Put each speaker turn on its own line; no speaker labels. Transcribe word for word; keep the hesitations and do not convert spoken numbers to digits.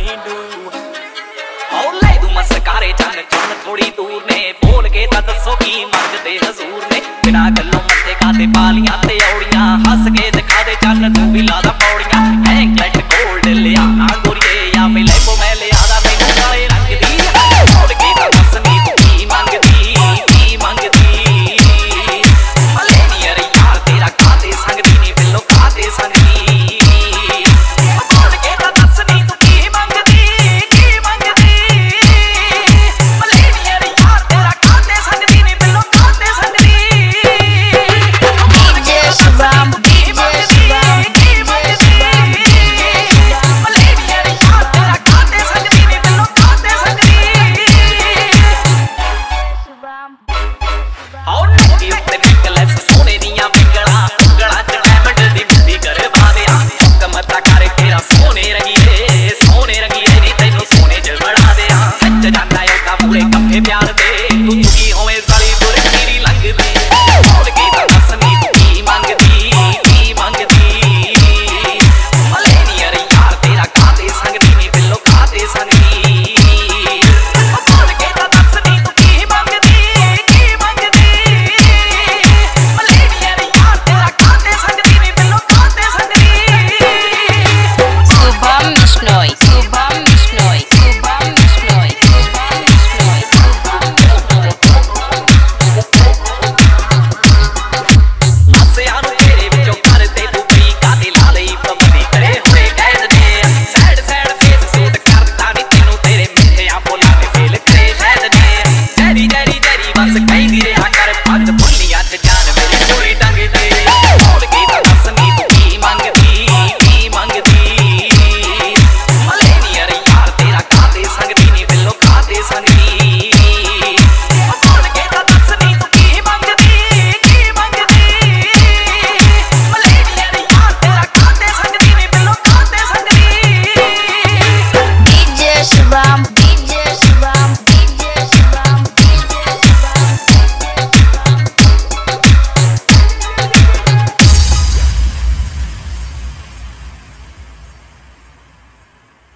ले दूं मस्कारे चंद चंद थोड़ी दूर ने बोल के ता दसो की मंगदे हजूर ने बिना गल्लों मत्थे खाते पालियां ते औड़ियां हस के दिखा दे चंद तू भी लादा पौड़ियां एंकलेट गोल्ड लिया गोरिए या मिले को मैं ले आदा मैनू काले रंग दी छोड़ के ता दस नी तू की मंगदी की मंगदी मले नी अरे यार तेरा खाते संगदी नी बिल्लो खाते संगदी प्यार दे तू